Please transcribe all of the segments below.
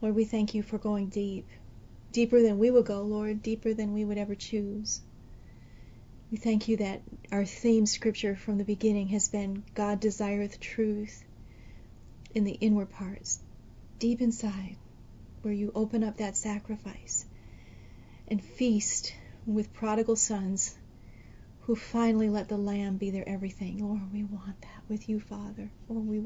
Lord, we thank you for going deep, deeper than we would go, Lord, deeper than we would ever choose. We thank you that our theme scripture from the beginning has been God desireth truth in the inward parts, deep inside, where you open up that sacrifice and feast with prodigal sons who finally let the Lamb be their everything. Lord, we want that with you, Father. Oh, we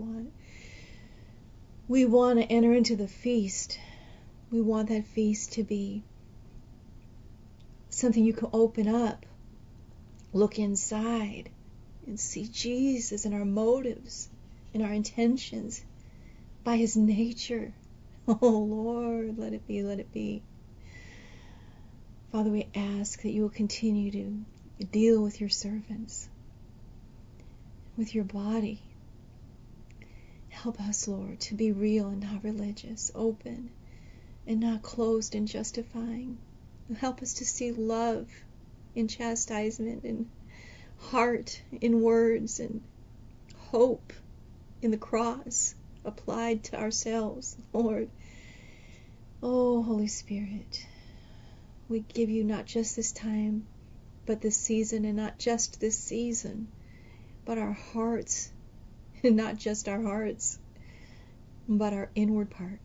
want to enter into the feast. We want that feast to be something you can open up, look inside, and see Jesus and our motives and our intentions by his nature. Oh, Lord, let it be, let it be. Father, we ask that you will continue to deal with your servants, with your body. Help us, Lord, to be real and not religious, open and not closed and justifying. Help us to see love in chastisement and heart in words and hope in the cross applied to ourselves, Lord. Oh, Holy Spirit, we give you not just this time, but this season, and not just this season, but our hearts, and not just our hearts, but our inward parts.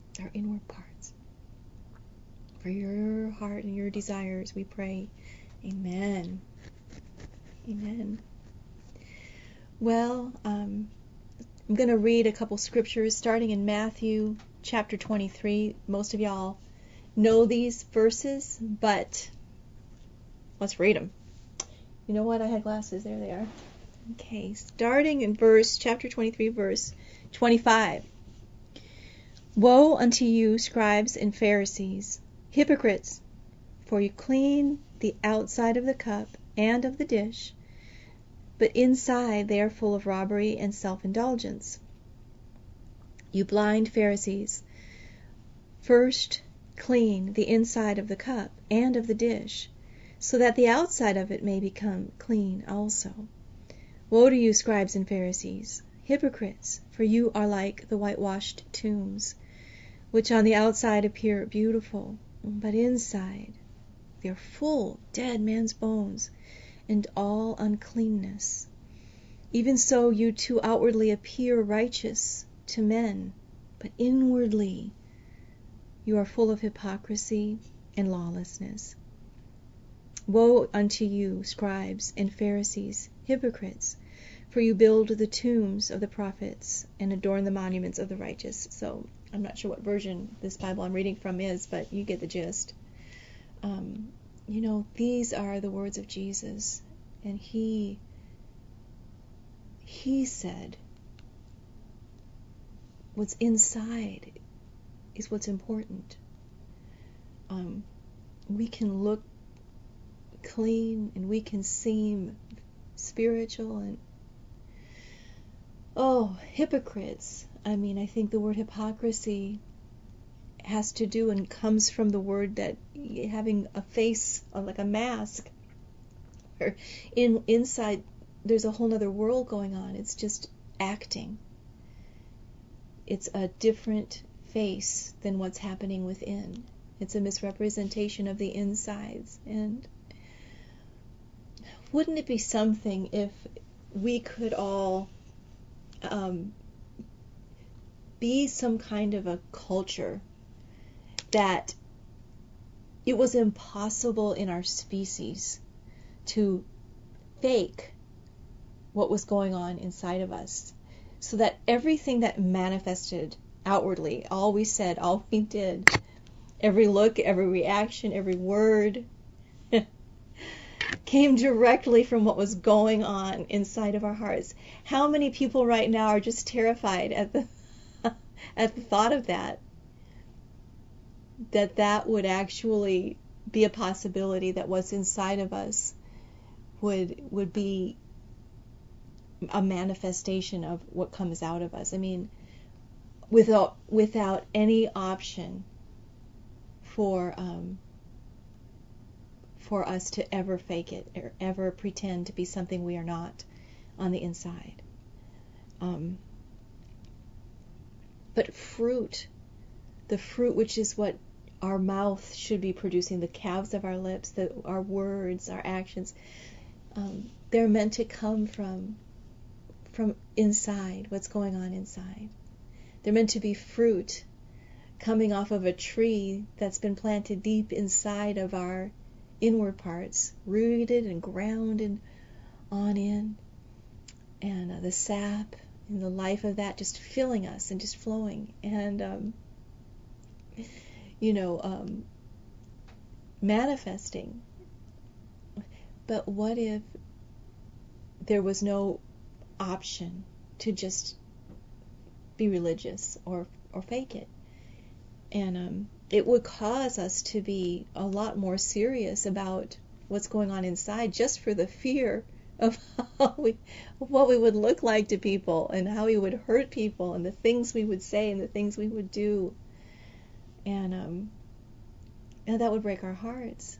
For your heart and your desires, we pray. Amen. Amen. Well, I'm going to read a couple scriptures starting in Matthew chapter 23. Most of y'all know these verses, but let's read them. You know what? I had glasses. There they are. Okay, starting in chapter 23, verse 25. Woe unto you, scribes and Pharisees, hypocrites, for you clean the outside of the cup and of the dish, but inside they are full of robbery and self-indulgence. You blind Pharisees, first clean the inside of the cup and of the dish, so that the outside of it may become clean also. Woe to you, scribes and Pharisees, hypocrites, for you are like the whitewashed tombs, which on the outside appear beautiful, but inside they are full of dead men's bones and all uncleanness. Even so you too outwardly appear righteous to men, but inwardly you are full of hypocrisy and lawlessness. Woe unto you, scribes and Pharisees, hypocrites, for you build the tombs of the prophets and adorn the monuments of the righteous. So I'm not sure what version this Bible I'm reading from is, but you get the gist. These are the words of Jesus, and he said what's inside is what's important. We can look clean and we can seem spiritual and hypocrites. I think the word hypocrisy has to do and comes from the word that having a face like a mask, or inside there's a whole nother world going on. It's just acting. It's a different face than what's happening within. It's a misrepresentation of the insides. And wouldn't it be something if we could all be some kind of a culture that it was impossible in our species to fake what was going on inside of us, so that everything that manifested outwardly, all we said, all we did, every look, every reaction, every word came directly from what was going on inside of our hearts. How many people right now are just terrified at the at the thought of that would actually be a possibility, that what's inside of us would be a manifestation of what comes out of us. Without any option for us to ever fake it or ever pretend to be something we are not on the inside. But fruit, the fruit, which is what our mouth should be producing, the calves of our lips, our words, our actions, they're meant to come from inside, what's going on inside. They're meant to be fruit coming off of a tree that's been planted deep inside of our inward parts, rooted and grounded on in, and the sap and the life of that just filling us and just flowing, and manifesting. But what if there was no option to just be religious or fake it? And it would cause us to be a lot more serious about what's going on inside, just for the fear of what we would look like to people, and how we would hurt people, and the things we would say and the things we would do, and that would break our hearts.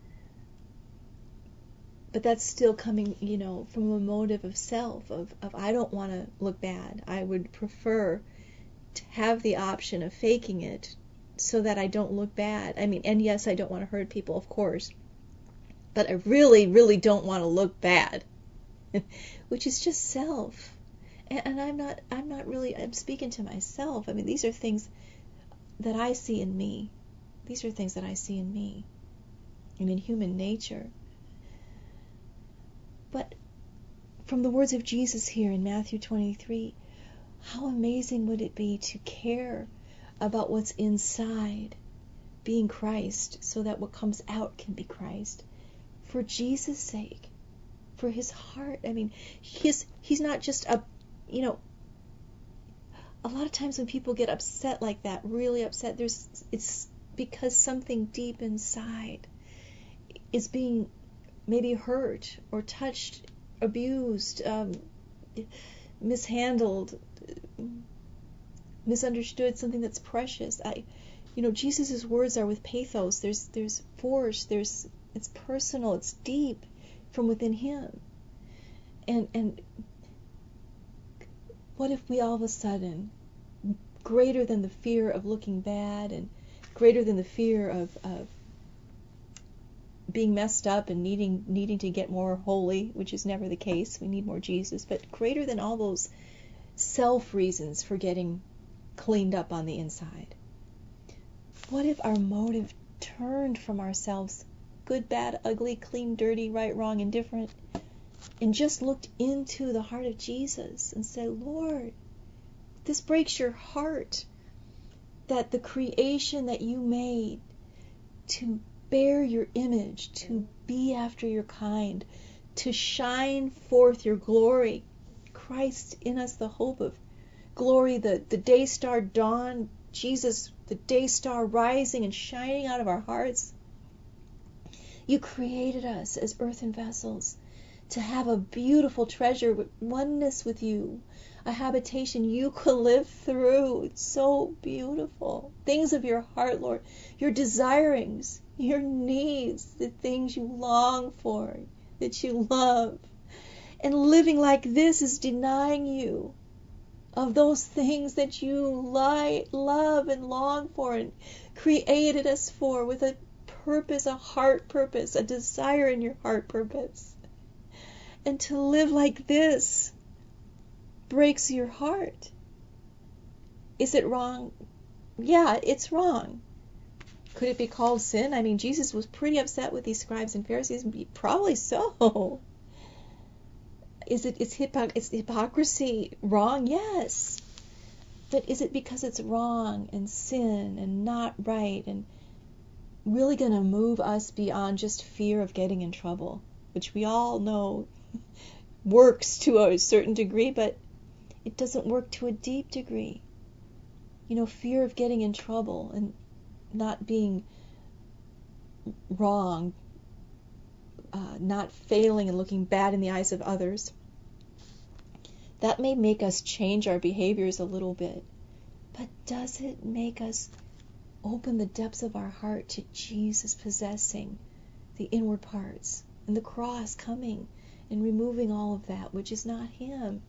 But that's still coming, from a motive of self, of I don't want to look bad. I would prefer to have the option of faking it so that I don't look bad. I mean, and yes, I don't want to hurt people, of course, but I really, really don't want to look bad, which is just self. And I'm speaking to myself. I mean, these are things that I see in me. These are things that I see in me and in human nature. But from the words of Jesus here in Matthew 23, how amazing would it be to care about what's inside, being Christ, so that what comes out can be Christ, for Jesus' sake, for his heart. I mean, he's not just a lot of times when people get upset like that, really upset, it's because something deep inside is being maybe hurt or touched, abused, mishandled, misunderstood, something that's precious. Jesus' words are with pathos. There's force. It's personal. It's deep from within him. And what if we all of a sudden, greater than the fear of looking bad, and greater than the fear of being messed up and needing to get more holy, which is never the case. We need more Jesus. But greater than all those self reasons for getting cleaned up on the inside, what if our motive turned from ourselves, good, bad, ugly, clean, dirty, right, wrong, indifferent, and just looked into the heart of Jesus and said, Lord, this breaks your heart that the creation that you made to bear your image, to be after your kind, to shine forth your glory, Christ in us, the hope of glory, the day star dawn, Jesus, the day star rising and shining out of our hearts. You created us as earthen vessels to have a beautiful treasure, oneness with you, a habitation you could live through. It's so beautiful. Things of your heart, Lord, your desirings, your needs, the things you long for, that you love. And living like this is denying you of those things that you love and long for and created us for, with a purpose, a heart purpose, a desire in your heart purpose. And to live like this breaks your heart. Is it wrong? Yeah, it's wrong. Could it be called sin? I mean, Jesus was pretty upset with these scribes and Pharisees. Probably so. Is hypocrisy wrong? Yes. But is it because it's wrong and sin and not right and really going to move us beyond just fear of getting in trouble, which we all know works to a certain degree, but it doesn't work to a deep degree. Fear of getting in trouble and not being wrong, not failing and looking bad in the eyes of others. That may make us change our behaviors a little bit, but does it make us open the depths of our heart to Jesus possessing the inward parts and the cross coming and removing all of that which is not him?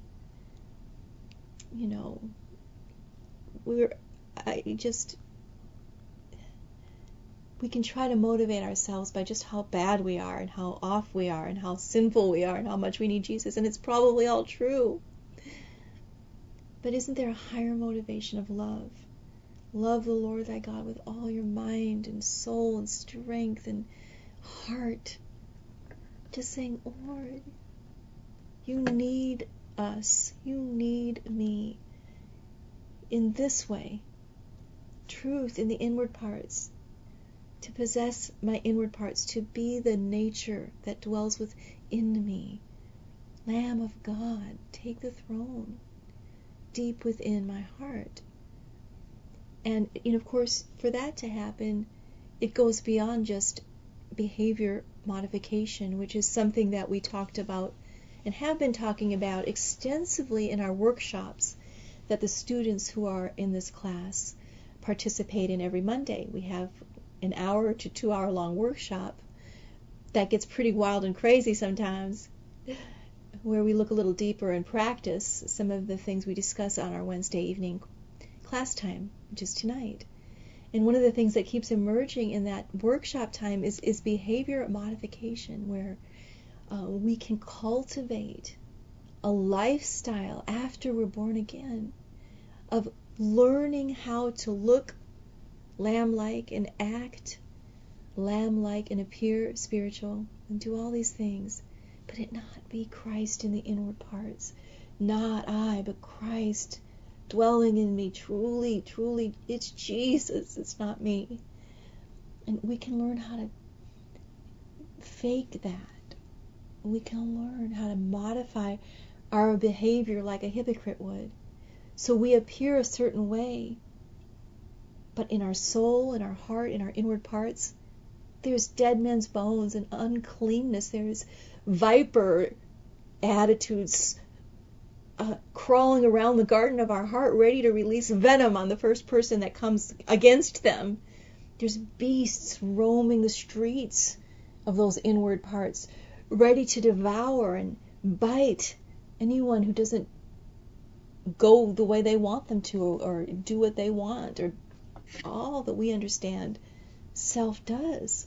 we can try to motivate ourselves by just how bad we are and how off we are and how sinful we are and how much we need Jesus, and it's probably all true. But isn't there a higher motivation of love? Love the Lord thy God with all your mind and soul and strength and heart. Just saying, Lord, you need us. You need me. In this way, truth in the inward parts, to possess my inward parts, to be the nature that dwells within me. Lamb of God, take the throne deep within my heart. And, of course, for that to happen, it goes beyond just behavior modification, which is something that we talked about and have been talking about extensively in our workshops that the students who are in this class participate in every Monday. We have an hour to 2 hour long workshop that gets pretty wild and crazy sometimes, where we look a little deeper and practice some of the things we discuss on our Wednesday evening class time, which is tonight. And one of the things that keeps emerging in that workshop time is behavior modification, where we can cultivate a lifestyle after we're born again of learning how to look lamb-like and act lamb-like and appear spiritual and do all these things, but it not be Christ in the inward parts. Not I, but Christ dwelling in me. Truly, truly, it's Jesus. It's not me. And we can learn how to fake that. We can learn how to modify our behavior like a hypocrite would. So we appear a certain way, but in our soul, in our heart, in our inward parts, there's dead men's bones and uncleanness. There's viper attitudes crawling around the garden of our heart, ready to release venom on the first person that comes against them. There's beasts roaming the streets of those inward parts, ready to devour and bite anyone who doesn't go the way they want them to, or do what they want, or all that we understand self does.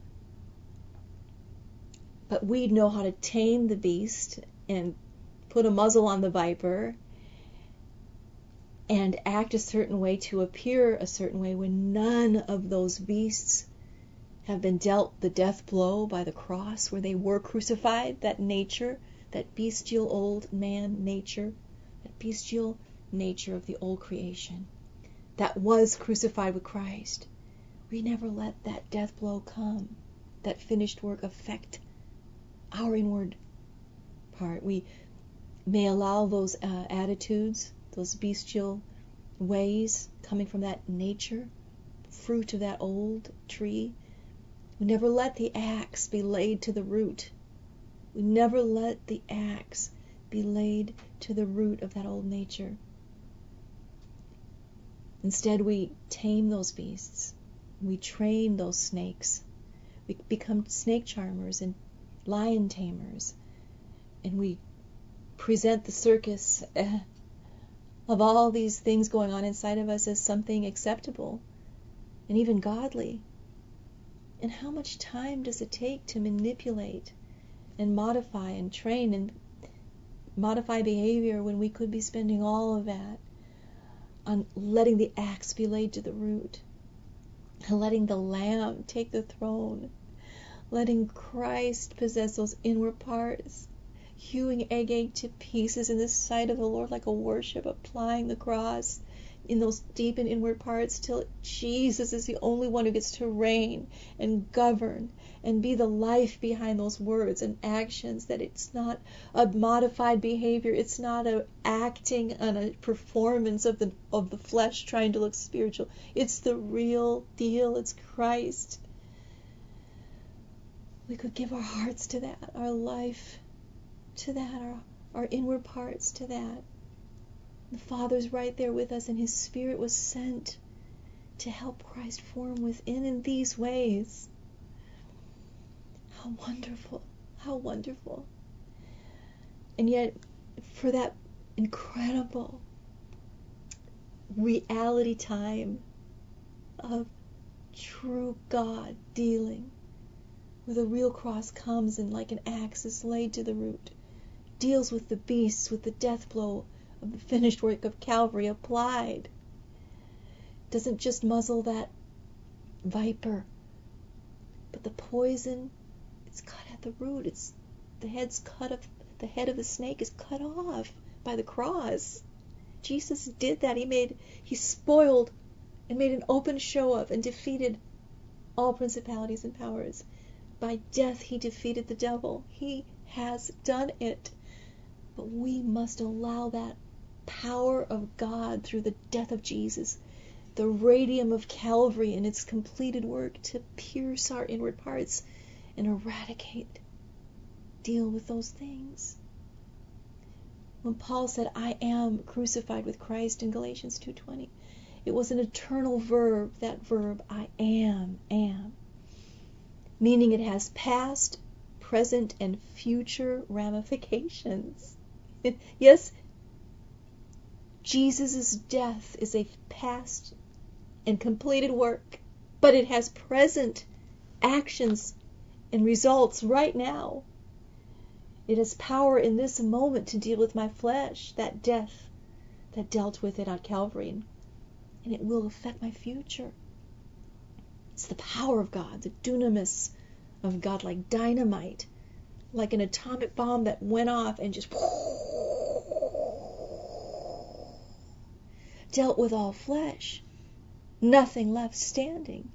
But we know how to tame the beast and put a muzzle on the viper and act a certain way to appear a certain way when none of those beasts have been dealt the death blow by the cross, where they were crucified. That nature, that bestial old man nature, that bestial nature of the old creation that was crucified with Christ. We never let that death blow come, that finished work affect our inward part. We may allow those attitudes, those bestial ways coming from that nature, fruit of that old tree. We never let the axe be laid to the root. We never let the axe be laid to the root of that old nature. Instead, we tame those beasts. We train those snakes. We become snake charmers and lion tamers. And we present the circus of all these things going on inside of us as something acceptable and even godly. And how much time does it take to manipulate and modify and train and modify behavior when we could be spending all of that on letting the axe be laid to the root, and letting the Lamb take the throne, letting Christ possess those inward parts, hewing Agag to pieces in the sight of the Lord like a worship, applying the cross in those deep and inward parts till Jesus is the only one who gets to reign and govern and be the life behind those words and actions, that it's not a modified behavior, it's not a acting on a performance of the flesh trying to look spiritual. It's the real deal. It's Christ. We could give our hearts to that, our life to that, our inward parts to that. The Father's right there with us, and His Spirit was sent to help Christ form within in these ways. How wonderful, how wonderful. And yet, for that incredible reality time of true God dealing, where the real cross comes and like an axe is laid to the root, deals with the beasts with the death blow of the finished work of Calvary applied. Doesn't just muzzle that viper, but the poison, it's cut at the root. It's the head of the snake is cut off by the cross. Jesus did that. He spoiled and made an open show of and defeated all principalities and powers. By death he defeated the devil. He has done it. But we must allow that power of God through the death of Jesus, the radium of Calvary and its completed work, to pierce our inward parts and eradicate, deal with those things. When Paul said, I am crucified with Christ in Galatians 2:20, it was an eternal verb, that verb, I am, meaning it has past, present, and future ramifications. Yes, Jesus' death is a past and completed work, but it has present actions and results right now. It has power in this moment to deal with my flesh, that death that dealt with it on Calvary, and it will affect my future. It's the power of God, the dunamis of God, like dynamite, like an atomic bomb that went off and just dealt with all flesh. Nothing left standing.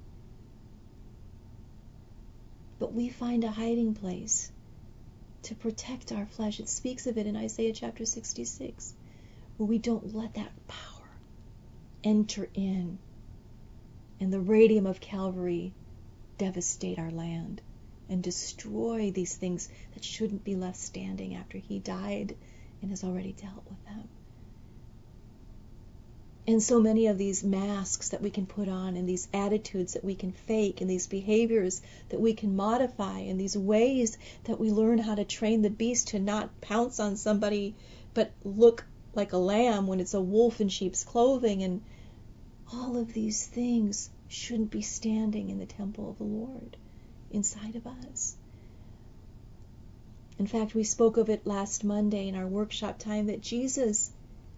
But we find a hiding place to protect our flesh. It speaks of it in Isaiah chapter 66, where we don't let that power enter in and the radium of Calvary devastate our land and destroy these things that shouldn't be left standing after he died and has already dealt with them. And so many of these masks that we can put on, and these attitudes that we can fake, and these behaviors that we can modify, and these ways that we learn how to train the beast to not pounce on somebody but look like a lamb when it's a wolf in sheep's clothing, and all of these things shouldn't be standing in the temple of the Lord inside of us. In fact, we spoke of it last Monday in our workshop time, that Jesus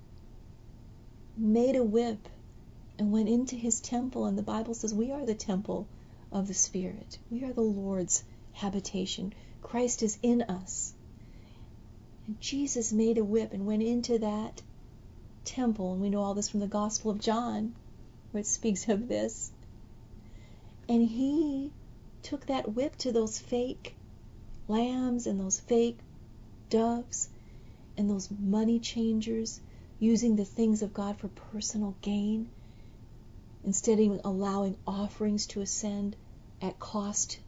made a whip and went into his temple, and the Bible says we are the temple of the Spirit. We are the Lord's habitation. Christ is in us. And Jesus made a whip and went into that temple, and we know all this from the Gospel of John, where it speaks of this. And he took that whip to those fake lambs and those fake doves and those money changers, using the things of God for personal gain, instead of allowing offerings to ascend at cost,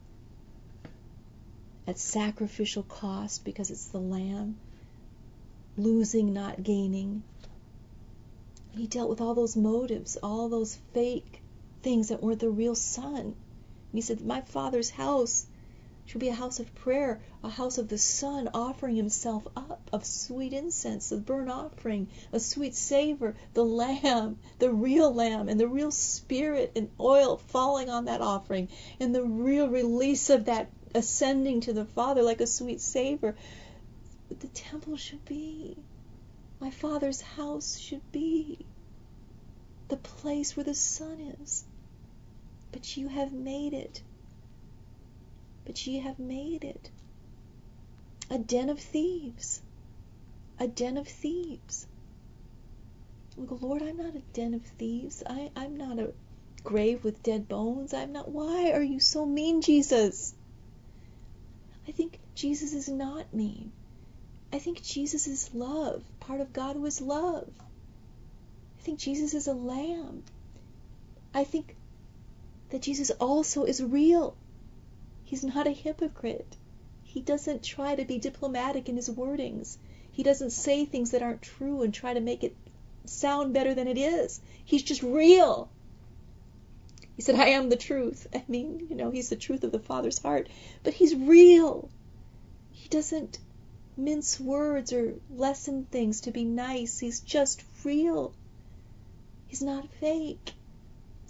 at sacrificial cost, because it's the lamb, losing, not gaining. He dealt with all those motives, all those fake things that weren't the real Son. And he said, my Father's house shall be a house of prayer, a house of the Son offering himself up of sweet incense, the burnt offering, a sweet savor, the lamb, the real lamb, and the real spirit and oil falling on that offering, and the real release of that ascending to the Father like a sweet savor. But the temple should be, my Father's house should be the place where the Son is. But you have made it. But ye have made it a den of thieves. A den of thieves. We go, Lord, I'm not a den of thieves. I'm not a grave with dead bones. I'm not. Why are you so mean, Jesus? I think Jesus is not mean. I think Jesus is love, part of God who is love. I think Jesus is a lamb. I think that Jesus also is real. He's not a hypocrite. He doesn't try to be diplomatic in his wordings. He doesn't say things that aren't true and try to make it sound better than it is. He's just real. He said, I am the truth. I mean, he's the truth of the Father's heart. But he's real. He doesn't mince words or lessen things to be nice. He's just real. He's not fake.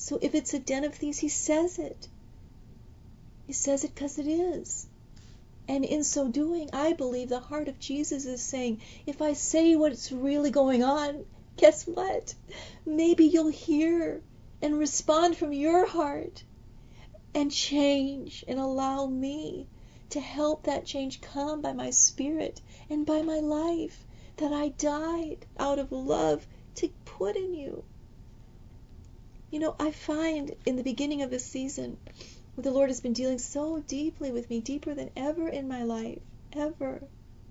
So if it's a den of thieves, he says it. He says it because it is. And in so doing, I believe the heart of Jesus is saying, if I say what's really going on, guess what? Maybe you'll hear and respond from your heart and change and allow me to help that change come by my Spirit and by my life that I died out of love to put in you. You know, I find in the beginning of this season, where the Lord has been dealing so deeply with me, deeper than ever in my life, ever.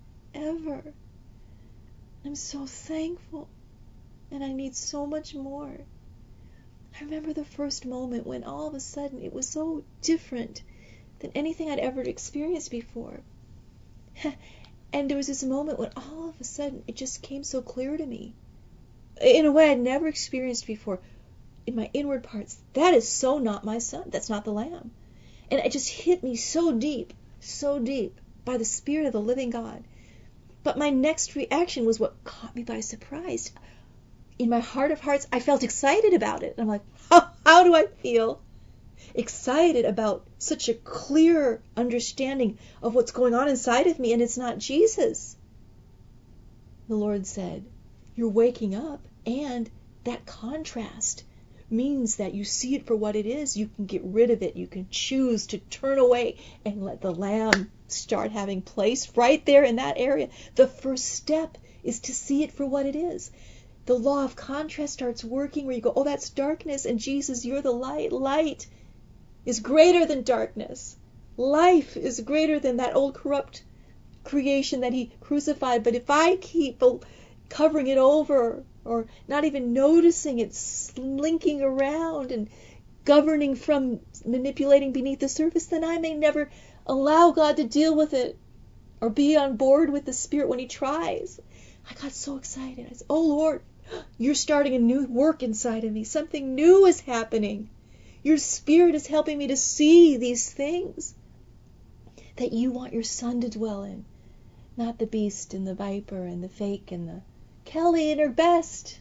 I'm so thankful, and I need so much more. I remember the first moment when all of a sudden it was so different than anything I'd ever experienced before. And there was this moment when all of a sudden it just came so clear to me, in a way I'd never experienced before, in my inward parts. That is so not my son. That's not the Lamb. And it just hit me so deep by the Spirit of the living God. But my next reaction was what caught me by surprise. In my heart of hearts, I felt excited about it. I'm like, how do I feel excited about such a clear understanding of what's going on inside of me, and it's not Jesus? The Lord said, you're waking up, and that contrast means that you see it for what it is. You can get rid of it. You can choose to turn away and let the Lamb start having place right there in that area. The first step is to see it for what it is. The law of contrast starts working where you go, oh, that's darkness, and Jesus, you're the light. Light is greater than darkness. Life is greater than that old corrupt creation that he crucified. But if I keep covering it over, or not even noticing it slinking around and governing from manipulating beneath the surface, then I may never allow God to deal with it or be on board with the Spirit when he tries. I got so excited. I said, oh Lord, you're starting a new work inside of me. Something new is happening. Your Spirit is helping me to see these things that you want your Son to dwell in. Not the beast and the viper and the fake and the Kelly and her best.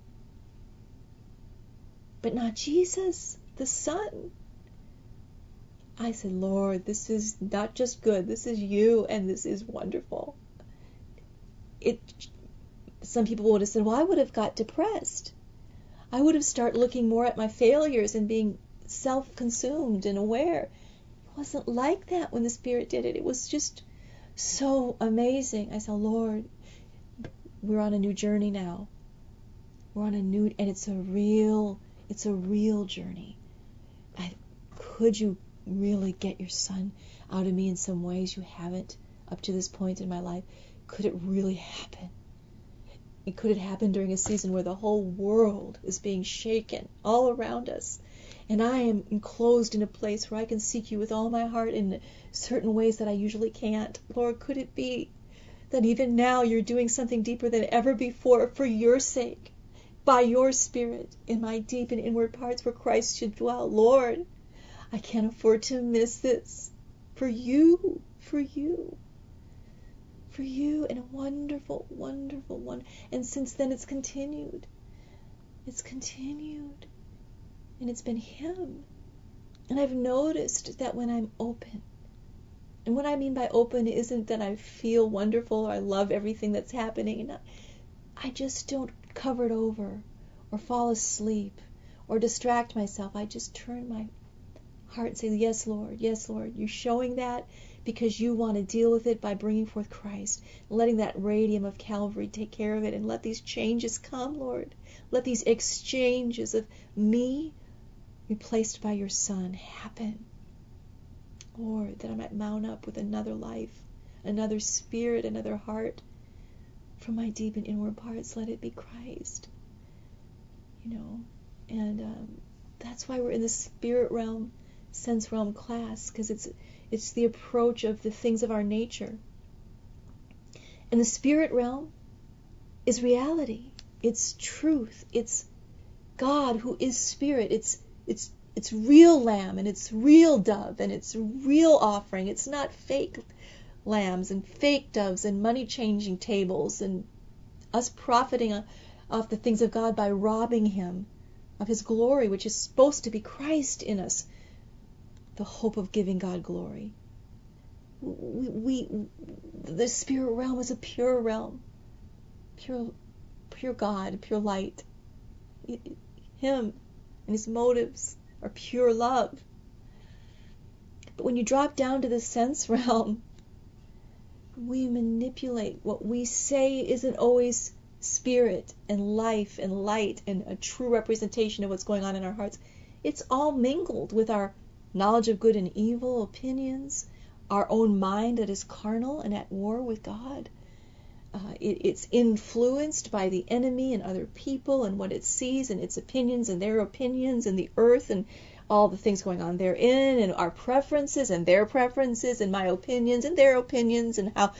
But not Jesus, the Son. I said, Lord, this is not just good. This is you, and this is wonderful. Some people would have said, well, I would have got depressed. I would have started looking more at my failures and being self-consumed and aware. It wasn't like that when the Spirit did it. It was just so amazing. I said, Lord, we're on a new journey now. And it's a real journey. Could you really get your Son out of me in some ways you haven't up to this point in my life? Could it really happen? Could it happen during a season where the whole world is being shaken all around us, and I am enclosed in a place where I can seek you with all my heart in certain ways that I usually can't? Lord, could it be that even now you're doing something deeper than ever before for your sake, by your Spirit, in my deep and inward parts where Christ should dwell? Lord, I can't afford to miss this. For you, and a wonderful, wonderful one. And since then it's continued. And it's been him. And I've noticed that when I'm open, and what I mean by open isn't that I feel wonderful or I love everything that's happening. I just don't cover it over or fall asleep or distract myself. I just turn my heart and say, yes, Lord, you're showing that because you want to deal with it by bringing forth Christ, letting that radium of Calvary take care of it, and let these changes come, Lord. Let these exchanges of me replaced by your Son happen. Lord, that I might mount up with another life, another spirit, another heart. From my deep and inward parts, let it be Christ. And that's why we're in the spirit realm, sense realm class, because it's the approach of the things of our nature. And the spirit realm is reality. It's truth. It's God who is spirit. It's real lamb, and it's real dove, and it's real offering. It's not fake lambs and fake doves and money changing tables and us profiting off the things of God by robbing him of his glory, which is supposed to be Christ in us, the hope of giving God glory. The spirit realm is a pure realm, pure God, pure light. Him and his motives are pure love. But when you drop down to the sense realm, we manipulate. What we say isn't always spirit and life and light and a true representation of what's going on in our hearts. It's all mingled with our knowledge of good and evil, opinions, our own mind that is carnal and at war with God. It's influenced by the enemy and other people and what it sees and its opinions and their opinions and the earth and all the things going on therein, and our preferences and their preferences and my opinions and their opinions and how.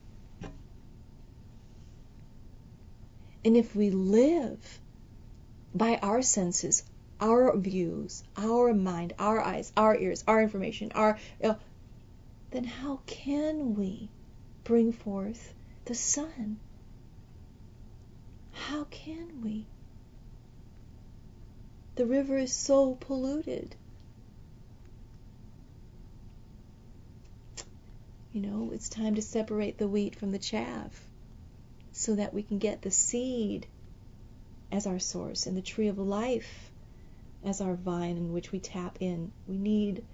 And if we live by our senses, our views, our mind, our eyes, our ears, our information, then how can we bring forth the Son? How can we? The river is so polluted. It's time to separate the wheat from the chaff so that we can get the seed as our source and the tree of life as our vine in which we tap in. We need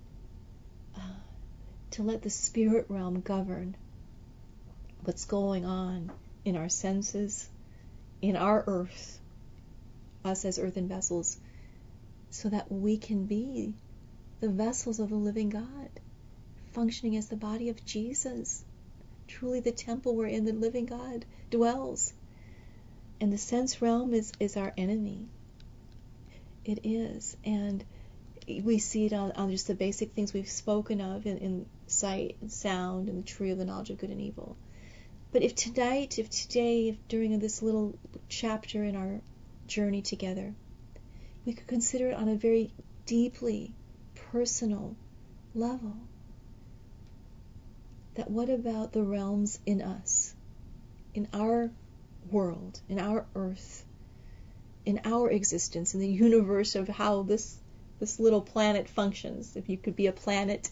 to let the spirit realm govern what's going on in our senses, in our earth, us as earthen vessels, so that we can be the vessels of the living God, functioning as the body of Jesus, truly the temple wherein the living God dwells. And the sense realm is our enemy. It is. And we see it on just the basic things we've spoken of in sight and sound and the tree of the knowledge of good and evil. But if today, during this little chapter in our journey together, we could consider it on a very deeply personal level, that what about the realms in us, in our world, in our earth, in our existence, in the universe of how this little planet functions? If you could be a planet,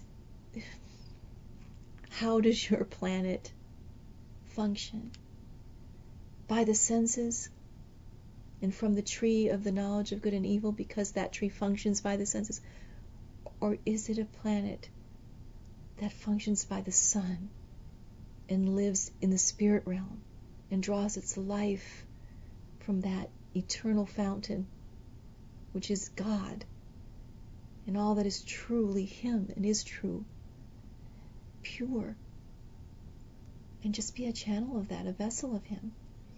how does your planet function? By the senses and from the tree of the knowledge of good and evil, because that tree functions by the senses? Or is it a planet that functions by the sun and lives in the spirit realm and draws its life from that eternal fountain, which is God and all that is truly Him and is true, pure, and just be a channel of that, a vessel of Him?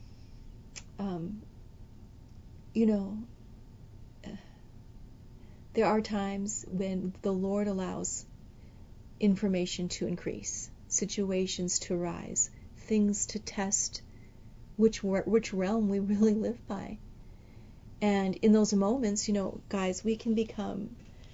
There are times when the Lord allows information to increase, situations to rise, things to test which realm we really live by. And in those moments, guys, we can become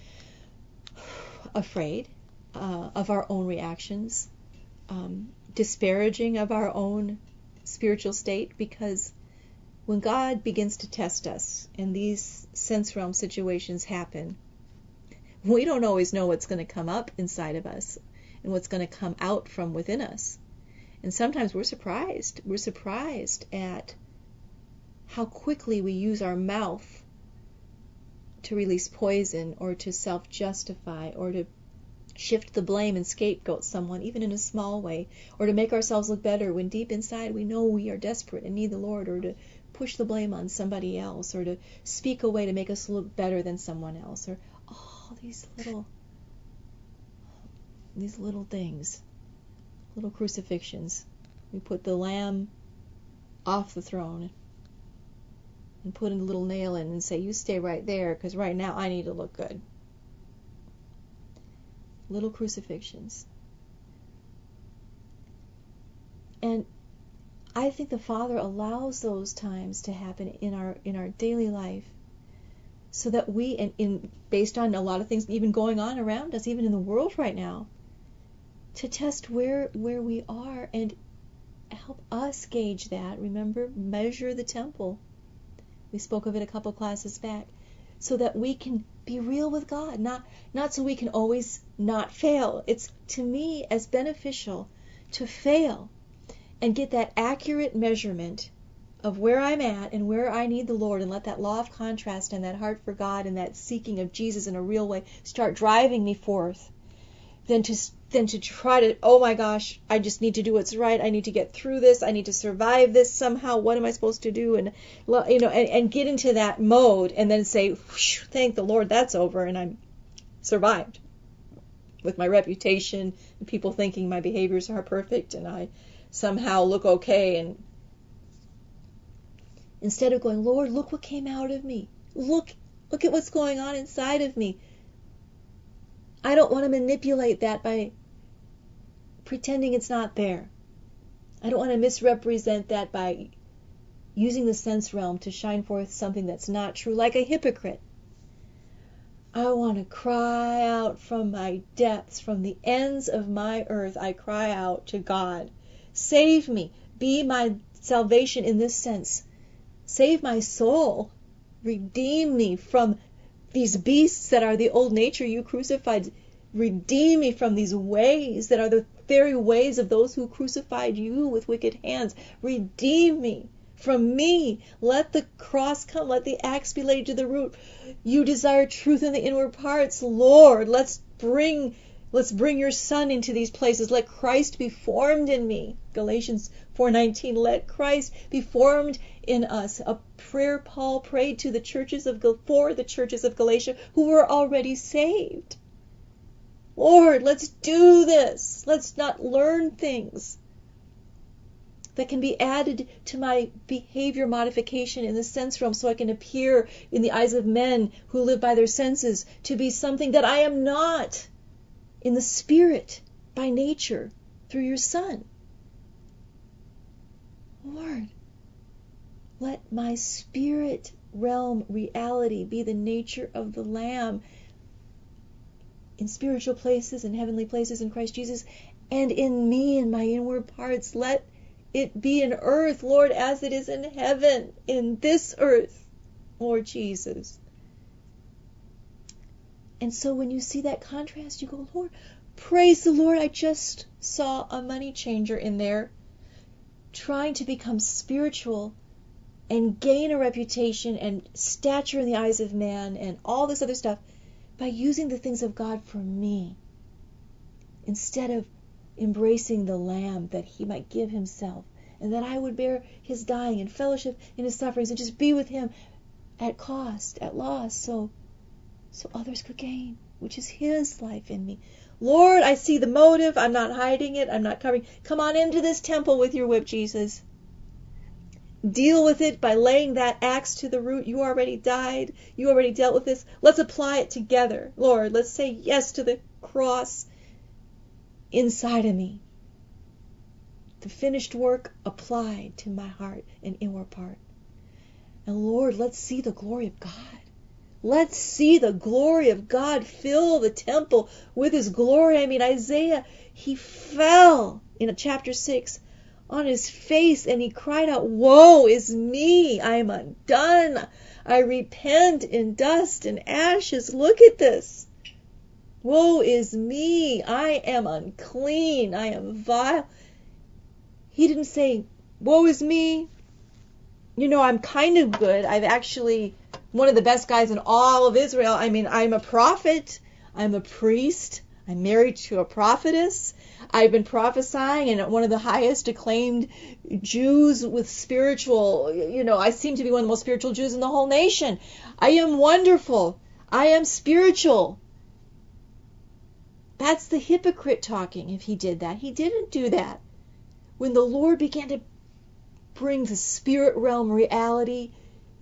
afraid of our own reactions, disparaging of our own spiritual state, because when God begins to test us and these sense realm situations happen, we don't always know what's going to come up inside of us and what's going to come out from within us. And sometimes we're surprised. We're surprised at how quickly we use our mouth to release poison or to self-justify or to shift the blame and scapegoat someone, even in a small way, or to make ourselves look better when deep inside we know we are desperate and need the Lord, or to push the blame on somebody else, or to speak a way to make us look better than someone else, or all these little things, little crucifixions. We put the lamb off the throne and put a little nail in and say, you stay right there, because right now I need to look good. Little crucifixions. And I think the Father allows those times to happen in our daily life, so that we, and based on a lot of things even going on around us, even in the world right now, to test where we are and help us gauge that. Remember, measure the temple. We spoke of it a couple classes back. So that we can be real with God, not so we can always not fail. It's, to me, as beneficial to fail and get that accurate measurement of where I'm at and where I need the Lord, and let that law of contrast and that heart for God and that seeking of Jesus in a real way start driving me forth, than to try to, oh my gosh, I just need to do what's right. I need to get through this. I need to survive this somehow. What am I supposed to do? And and get into that mode and then say, thank the Lord, that's over, and I'm survived with my reputation and people thinking my behaviors are perfect and I somehow look okay. And instead of going, Lord, look what came out of me. Look at what's going on inside of me. I don't want to manipulate that by pretending it's not there. I don't want to misrepresent that by using the sense realm to shine forth something that's not true, like a hypocrite. I want to cry out from my depths, from the ends of my earth. I cry out to God. Save me. Be my salvation in this sense. Save my soul. Redeem me from these beasts that are the old nature you crucified. Redeem me from these ways that are the very ways of those who crucified you with wicked hands. Redeem me from me. Let the cross come. Let the axe be laid to the root. You desire truth in the inward parts. Lord, let's bring your Son into these places. Let Christ be formed in me. Galatians 4:19. Let Christ be formed in us. A prayer Paul prayed to the churches for the churches of Galatia who were already saved. Lord, let's do this. Let's not learn things that can be added to my behavior modification in the sense realm so I can appear in the eyes of men who live by their senses to be something that I am not in the spirit by nature through your Son. Lord, let my spirit realm reality be the nature of the Lamb in spiritual places and heavenly places in Christ Jesus, and in me, in my inward parts. Let it be in earth, Lord, as it is in heaven, in this earth, Lord Jesus. And so when you see that contrast, you go, Lord, praise the Lord. I just saw a money changer in there trying to become spiritual and gain a reputation and stature in the eyes of man and all this other stuff by using the things of God for me, instead of embracing the Lamb that he might give himself, and that I would bear his dying and fellowship in his sufferings and just be with him at cost, at loss, so others could gain, which is his life in me. Lord, I see the motive. I'm not hiding it. I'm not covering. Come on into this temple with your whip, Jesus. Deal with it by laying that axe to the root. You already died. You already dealt with this. Let's apply it together. Lord, let's say yes to the cross inside of me. The finished work applied to my heart and inward part. And Lord, let's see the glory of God. Let's see the glory of God fill the temple with his glory. I mean, Isaiah, he fell in chapter 6 on his face and he cried out, woe is me, I am undone. I repent in dust and ashes. Look at this. Woe is me, I am unclean, I am vile. He didn't say, woe is me, I'm kind of good. I've actually one of the best guys in all of Israel. I mean, I'm a prophet. I'm a priest. I'm married to a prophetess. I've been prophesying, and one of the highest acclaimed Jews with spiritual, I seem to be one of the most spiritual Jews in the whole nation. I am wonderful. I am spiritual. That's the hypocrite talking if he did that. He didn't do that. When the Lord began to bring the spirit realm reality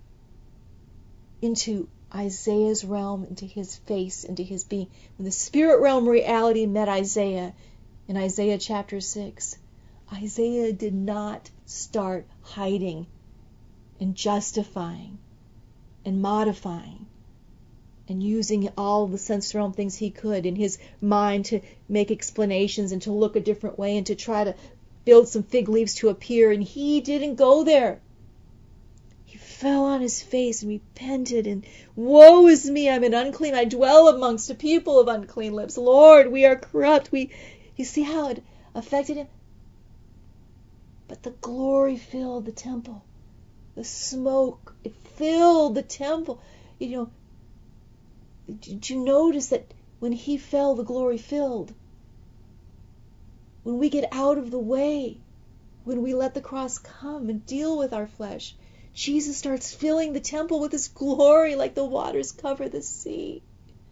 into Isaiah's realm, into his face, into his being. When the spirit realm reality met Isaiah in Isaiah chapter 6, Isaiah did not start hiding and justifying and modifying and using all the sense realm things he could in his mind to make explanations and to look a different way and to try to build some fig leaves to appear. And he didn't go there. He fell on his face and repented, and woe is me, I'm an unclean, I dwell amongst a people of unclean lips. Lord, we are corrupt. You see how it affected him? But the glory filled the temple. The smoke, it filled the temple. Did you notice that when he fell, the glory filled? When we get out of the way, when we let the cross come and deal with our flesh, Jesus starts filling the temple with his glory like the waters cover the sea.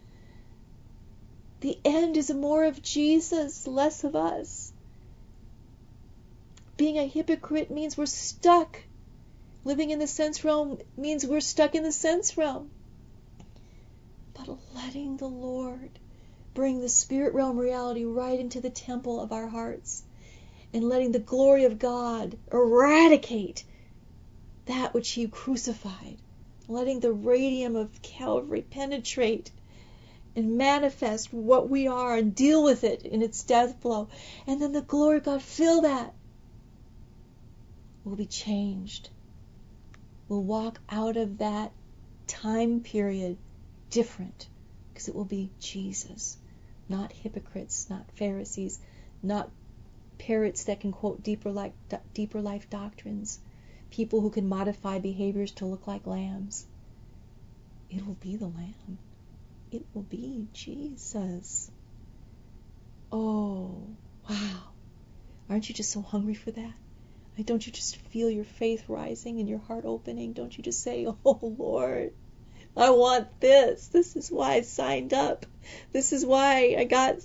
The end is more of Jesus, less of us. Being a hypocrite means we're stuck. Living in the sense realm means we're stuck in the sense realm. But letting the Lord bring the spirit realm reality right into the temple of our hearts, and letting the glory of God eradicate that which he crucified, letting the radium of Calvary penetrate and manifest what we are and deal with it in its death blow, and then the glory of God fill that, we'll be changed. We'll walk out of that time period different, because it will be Jesus, not hypocrites, not Pharisees, not parrots that can quote deeper life doctrines, people who can modify behaviors to look like lambs. It will be the Lamb. It will be Jesus. Oh, wow. Aren't you just so hungry for that? Don't you just feel your faith rising and your heart opening? Don't you just say, oh, Lord, I want this. This is why I signed up. This is why I got,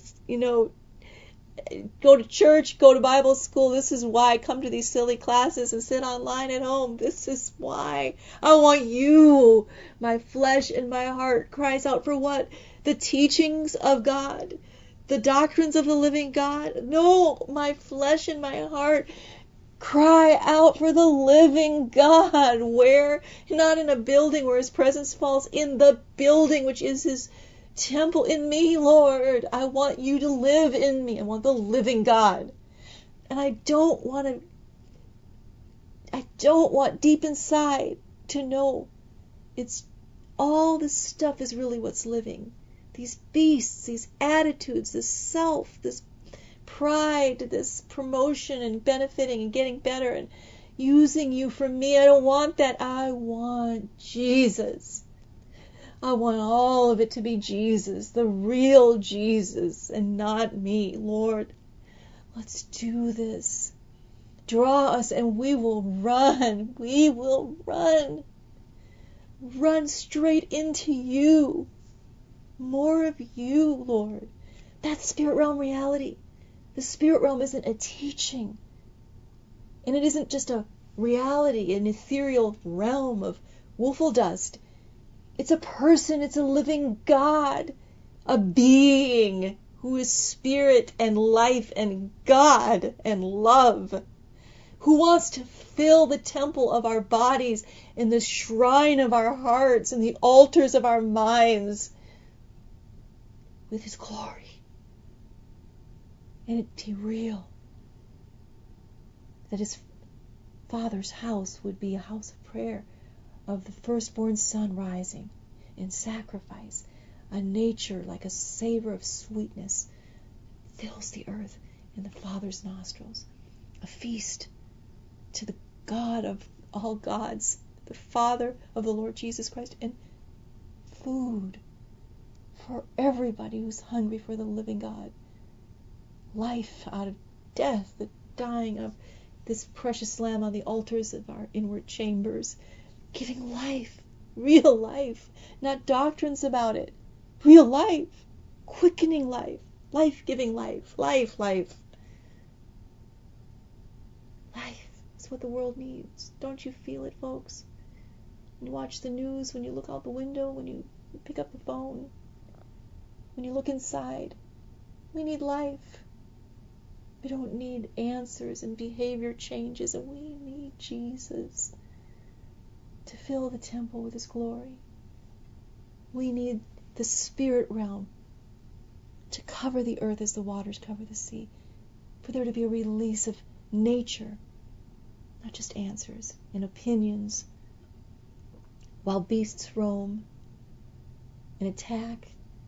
go to church, go to Bible school. This is why I come to these silly classes and sit online at home. This is why I want you. My flesh and my heart cries out for what? The teachings of God, the doctrines of the living God. No, my flesh and my heart cry out for the living God. Where? Not in a building where his presence falls, in the building which is his temple, in me, Lord. I want you to live in me. I want the living God. And I don't want deep inside to know it's all this stuff is really what's living. These beasts, these attitudes, this self, this pride, this promotion and benefiting and getting better and using you for me. I don't want that. I want Jesus. I want all of it to be Jesus, the real Jesus, and not me. Lord, let's do this. Draw us and we will run. We will run. Run straight into you. More of you, Lord. That's spirit realm reality. The spirit realm isn't a teaching. And it isn't just a reality, an ethereal realm of woofle dust. It's a person, it's a living God, a being who is spirit and life and God and love, who wants to fill the temple of our bodies and the shrine of our hearts and the altars of our minds with his glory. And it be real. That his Father's house would be a house of prayer, of the firstborn son rising in sacrifice, a nature like a savor of sweetness fills the earth in the Father's nostrils, a feast to the God of all gods, the Father of the Lord Jesus Christ, and food for everybody who's hungry for the living God. Life out of death, the dying of this precious lamb on the altars of our inward chambers, giving life, real life, not doctrines about it, real life, quickening life, life-giving life, life. Life is what the world needs. Don't you feel it, folks? When you watch the news, when you look out the window, when you pick up the phone, when you look inside, we need life. We don't need answers and behavior changes, and we need Jesus to fill the temple with his glory. We need the spirit realm to cover the earth as the waters cover the sea, for there to be a release of nature, not just answers and opinions while beasts roam and attack,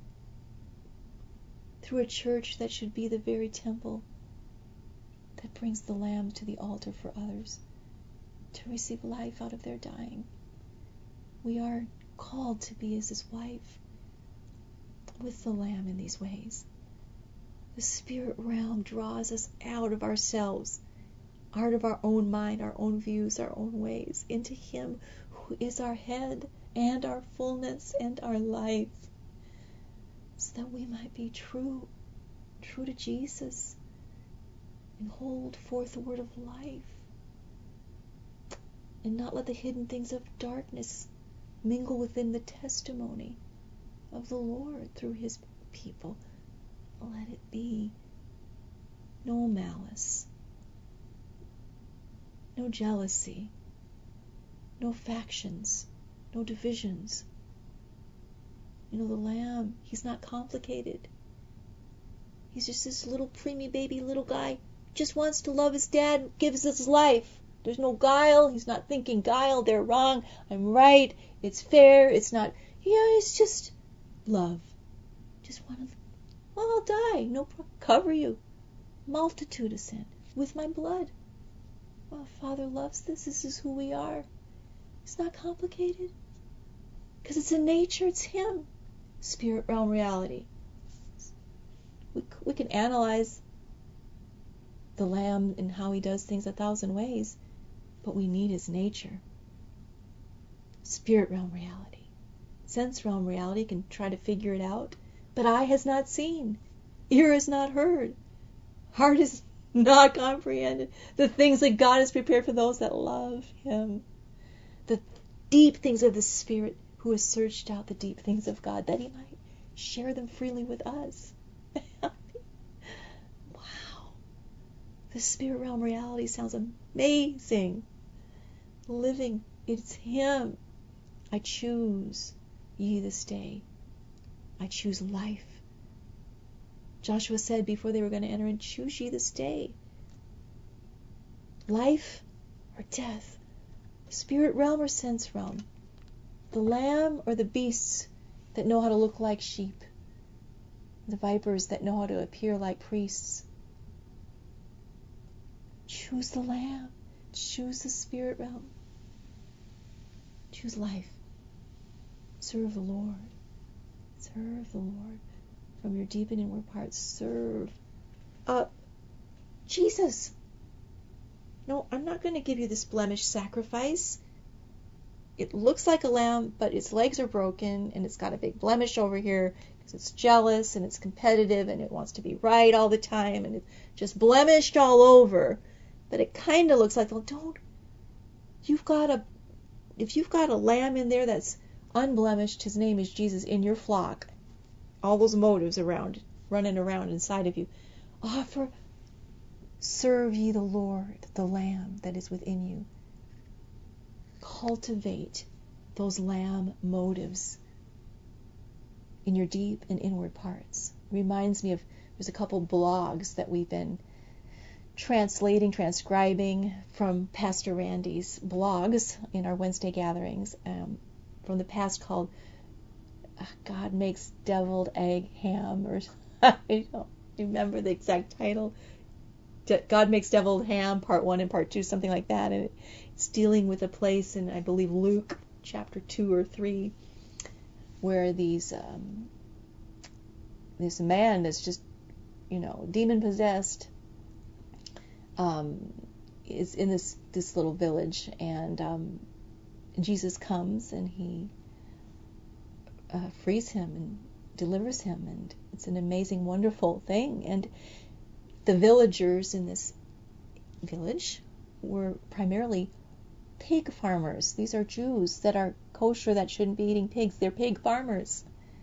through a church that should be the very temple that brings the lamb to the altar for others to receive life out of their dying. We are called to be as his wife with the lamb in these ways. The spirit realm draws us out of ourselves, out of our own mind, our own views, our own ways, into him who is our head and our fullness and our life, so that we might be true to Jesus and hold forth the word of life, and not let the hidden things of darkness mingle within the testimony of the Lord through his people. Let it be no malice, no jealousy, no factions, no divisions. The lamb, he's not complicated. He's just this little preemie baby little guy, just wants to love his dad, gives his life. There's no guile. He's not thinking guile, they're wrong, I'm right, it's fair, it's not. It's just love. Just want to, I'll die, no problem, cover you. Multitude of sin with my blood. Father loves this. This is who we are. It's not complicated. Because it's in nature, it's him. Spirit realm reality. We can analyze the lamb and how he does things 1,000 ways, but we need his nature. Spirit realm reality. Sense realm reality can try to figure it out, but eye has not seen, ear has not heard, heart has not comprehended the things that God has prepared for those that love him. The deep things of the Spirit, who has searched out the deep things of God, that he might share them freely with us. Wow. The spirit realm reality sounds amazing. Living, it's him. I choose ye this day. I choose life. Joshua said before they were going to enter in, choose ye this day. Life or death. Spirit realm or sense realm. The lamb or the beasts that know how to look like sheep. The vipers that know how to appear like priests. Choose the lamb. Choose the spirit realm. Choose life. Serve the Lord. Serve the Lord. From your deep and inward parts, serve Jesus. No, I'm not going to give you this blemished sacrifice. It looks like a lamb, but its legs are broken, and it's got a big blemish over here because it's jealous and it's competitive and it wants to be right all the time, and it's just blemished all over. But it kind of looks like, well, if you've got a lamb in there that's unblemished, his name is Jesus, in your flock, all those motives running around inside of you, serve ye the Lord, the lamb that is within you. Cultivate those lamb motives in your deep and inward parts. Reminds me of, there's a couple blogs that we've been transcribing from Pastor Randy's blogs in our Wednesday gatherings from the past, called God Makes Deviled Egg Ham, or I don't remember the exact title. God Makes Deviled Ham, Part 1 and Part 2, something like that. And it's dealing with a place in, I believe, Luke chapter 2 or 3, where this man that's just, demon possessed, is in this little village, and Jesus comes and he frees him and delivers him, and it's an amazing, wonderful thing. And the villagers in this village were primarily pig farmers. These are Jews that are kosher, that shouldn't be eating pigs. They're pig farmers.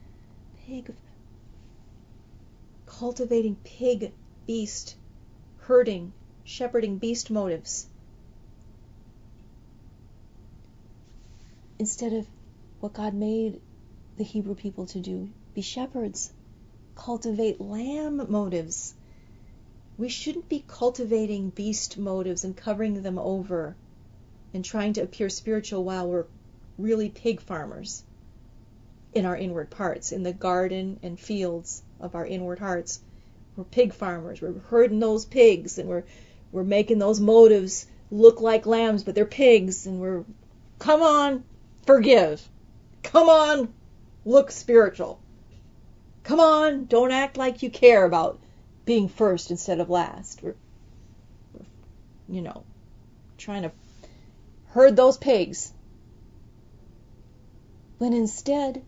Cultivating pig, beast, herding, shepherding beast motives. Instead of what God made the Hebrew people to do, be shepherds. Cultivate lamb motives. We shouldn't be cultivating beast motives and covering them over and trying to appear spiritual while we're really pig farmers in our inward parts, in the garden and fields of our inward hearts. We're pig farmers. We're herding those pigs, and we're making those motives look like lambs, but they're pigs, and we're, come on, forgive. Come on, look spiritual. Come on, don't act like you care about being first instead of last. We're trying to herd those pigs. When instead,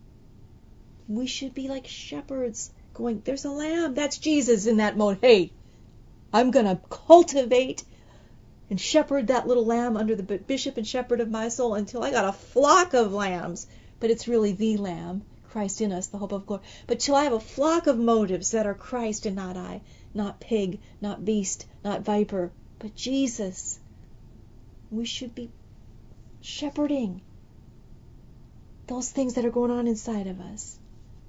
we should be like shepherds going, there's a lamb. That's Jesus in that mode. Hey, I'm going to cultivate and shepherd that little lamb under the bishop and shepherd of my soul until I got a flock of lambs. But it's really the lamb, Christ in us, the hope of glory. But till I have a flock of motives that are Christ and not I, not pig, not beast, not viper, but Jesus. We should be shepherding those things that are going on inside of us.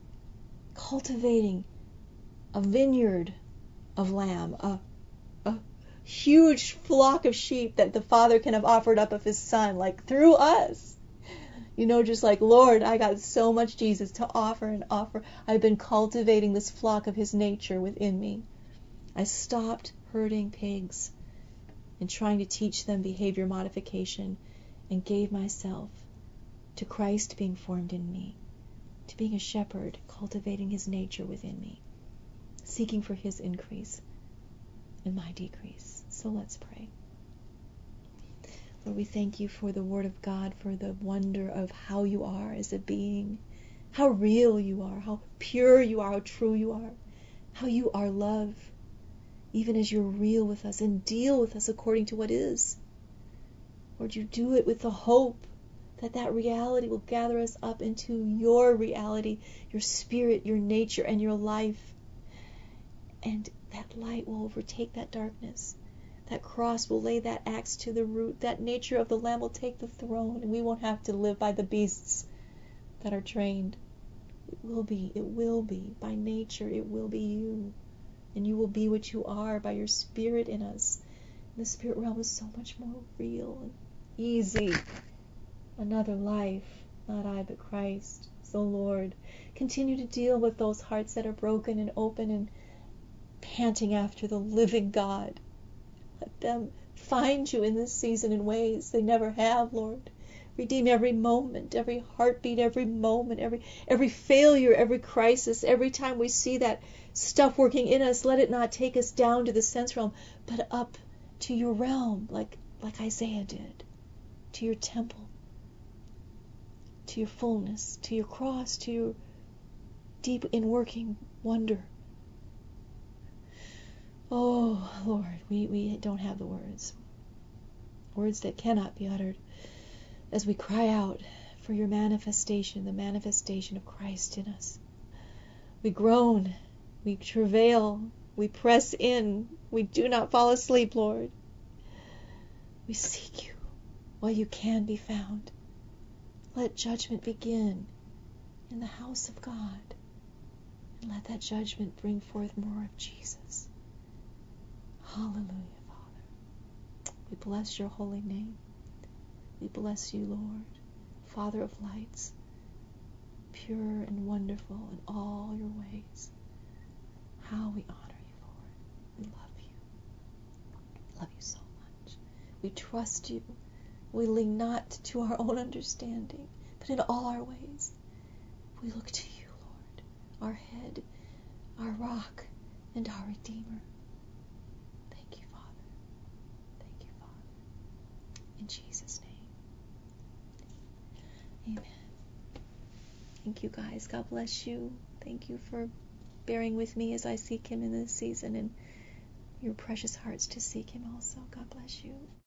Cultivating a vineyard of lamb, a huge flock of sheep that the Father can have offered up of His Son, like through us. Just like, Lord, I got so much Jesus to offer and offer. I've been cultivating this flock of His nature within me. I stopped herding pigs and trying to teach them behavior modification and gave myself to Christ being formed in me, to being a shepherd, cultivating His nature within me, seeking for His increase and my decrease. So let's pray. Lord, we thank You for the Word of God, for the wonder of how You are as a being, how real You are, how pure You are, how true You are, how You are love, even as You're real with us and deal with us according to what is. Lord, You do it with the hope that reality will gather us up into Your reality, Your spirit, Your nature, and Your life. And that light will overtake that darkness. That cross will lay that axe to the root. That nature of the Lamb will take the throne, and we won't have to live by the beasts that are trained. It will be. By nature, it will be You. And You will be what You are by Your Spirit in us. And the spirit realm is so much more real and easy. Another life, not I, but Christ. So, Lord, continue to deal with those hearts that are broken and open and panting after the living God. Let them find You in this season in ways they never have, Lord. Redeem every moment, every heartbeat, every moment, every failure, every crisis. Every time we see that stuff working in us, let it not take us down to the sense realm, but up to Your realm, like Isaiah did, to Your temple, to Your fullness, to Your cross, to Your deep in-working wonder. Oh, Lord, we don't have the words that cannot be uttered, as we cry out for Your manifestation, the manifestation of Christ in us. We groan, we travail, we press in, we do not fall asleep, Lord. We seek You while You can be found. Let judgment begin in the house of God, and let that judgment bring forth more of Jesus. Hallelujah, Father. We bless Your holy name. We bless You, Lord, Father of lights, pure and wonderful in all Your ways. How we honor You, Lord. We love You. Love You so much. We trust You. We lean not to our own understanding, but in all our ways, we look to You, Lord, our head, our rock, and our Redeemer. Thank You, Father. Thank You, Father. In Jesus' name. Amen. Thank you, guys. God bless you. Thank you for bearing with me as I seek Him in this season, and your precious hearts to seek Him also. God bless you.